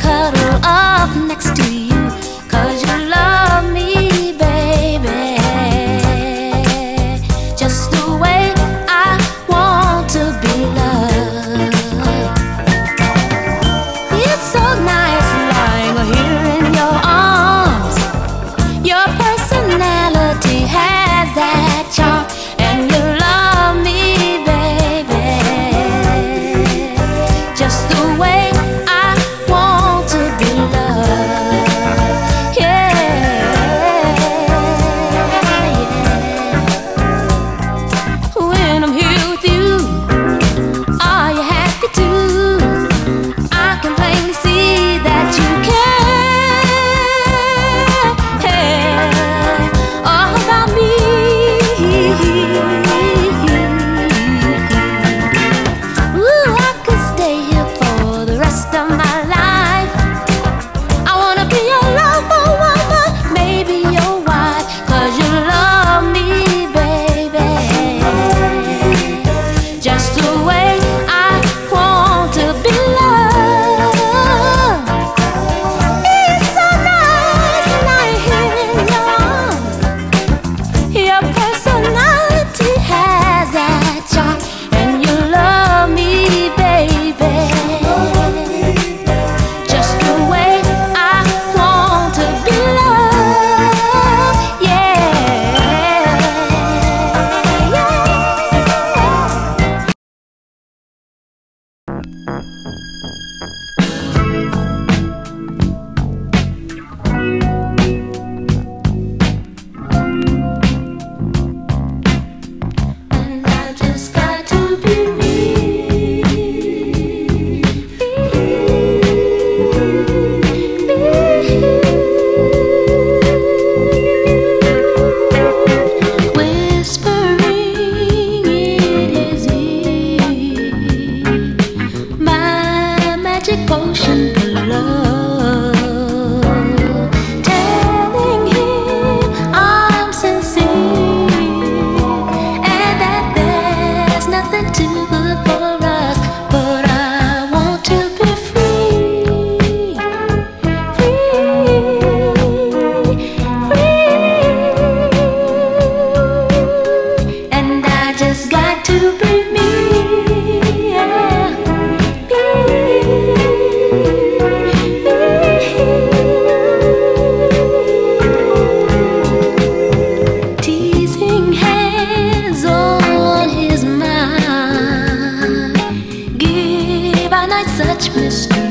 cuddle up next to you, 'cause you love me, baby, just the way I want to be loved. It's so nice lying here in your arms. Your personality has that charm, and you love me, baby, just the way I want to be loved. Yeah, yeah. When I'm here with you, are you happy too? I can plainly see that you care all about me. Ooh, I could stay here for the rest of my life. I wanna be your lover, woman, maybe your wife, 'cause you love me, baby, just the way I want to be loved. It's so nice lying here in your arms. Your personality has that charm, and you love me, baby, just the way I want to be loved. Yeah, yeah. And I just got to be me. Whispering, it is he, my magic potion for love. Telling him I'm sincere, and that there's nothing too good for us, but I want to be free, free, and I just got to be me. Yeah. Teasing hands on his mind give our night such mystery.